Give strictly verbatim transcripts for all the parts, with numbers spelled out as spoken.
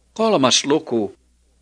Kolmas luku.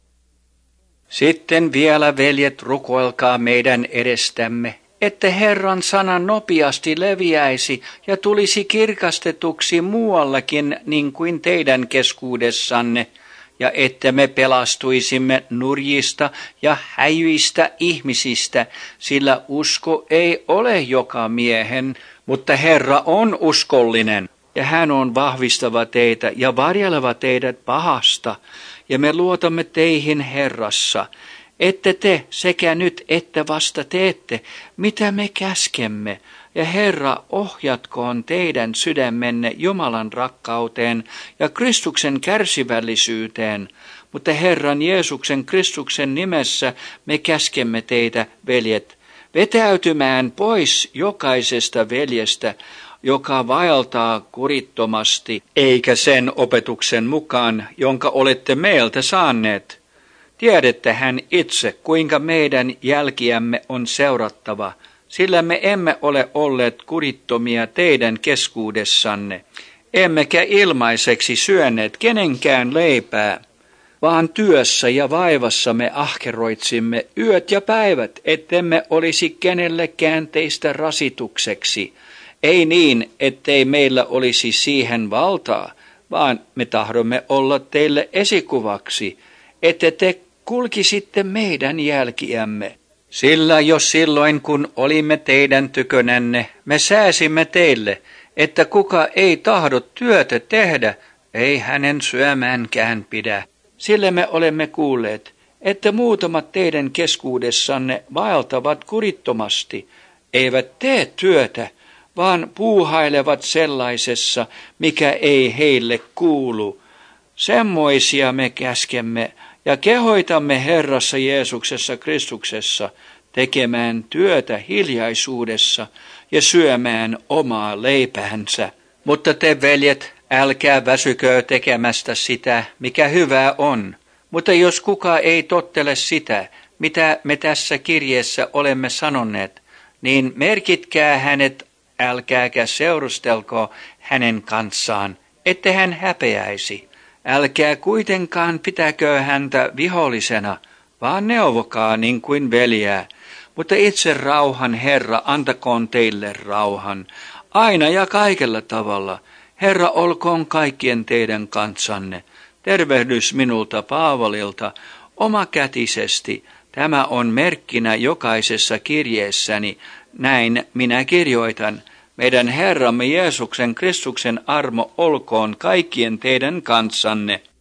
Sitten vielä, veljet, rukoilkaa meidän edestämme, että Herran sana nopeasti leviäisi ja tulisi kirkastetuksi muuallakin niin kuin teidän keskuudessanne, ja että me pelastuisimme nurjista ja häijyistä ihmisistä, sillä usko ei ole joka miehen, mutta Herra on uskollinen, ja hän on vahvistava teitä ja varjeleva teidät pahasta, ja me luotamme teihin Herrassa, että te sekä nyt että vasta teette, mitä me käskemme, ja Herra ohjatkoon teidän sydämenne Jumalan rakkauteen ja Kristuksen kärsivällisyyteen, mutta Herran Jeesuksen Kristuksen nimessä me käskemme teitä, veljet, vetäytymään pois jokaisesta veljestä, joka vaeltaa kurittomasti, eikä sen opetuksen mukaan, jonka olette meiltä saaneet. Tiedettehän itse, kuinka meidän jälkiämme on seurattava, sillä me emme ole olleet kurittomia teidän keskuudessanne, emmekä ilmaiseksi syöneet kenenkään leipää, vaan työssä ja vaivassa me ahkeroitsimme yöt ja päivät, ettemme olisi kenellekään teistä rasitukseksi. Ei niin, ettei meillä olisi siihen valtaa, vaan me tahdomme olla teille esikuvaksi, että te kulkisitte meidän jälkiämme. Sillä jos silloin, kun olimme teidän tykönänne, me sääsimme teille, että kuka ei tahdo työtä tehdä, ei hänen syömäänkään pidä. Sillä me olemme kuulleet, että muutamat teidän keskuudessanne vaeltavat kurittomasti, eivät tee työtä, vaan puuhailevat sellaisessa, mikä ei heille kuulu. Semmoisia me käskemme ja kehoitamme Herrassa Jeesuksessa Kristuksessa tekemään työtä hiljaisuudessa ja syömään omaa leipäänsä. Mutta te, veljet, älkää väsykö tekemästä sitä, mikä hyvää on. Mutta jos kuka ei tottele sitä, mitä me tässä kirjeessä olemme sanoneet, niin merkitkää hänet, älkääkä seurustelko hänen kanssaan, ette hän häpeäisi. Älkää kuitenkaan pitäkö häntä vihollisena, vaan neuvokaa niin kuin veljää. Mutta itse rauhan Herra antakoon teille rauhan, aina ja kaikella tavalla. Herra olkoon kaikkien teidän kanssanne. Tervehdys minulta Paavalilta omakätisesti. Tämä on merkkinä jokaisessa kirjeessäni. Näin minä kirjoitan. Meidän Herramme Jeesuksen Kristuksen armo olkoon kaikkien teidän kanssanne.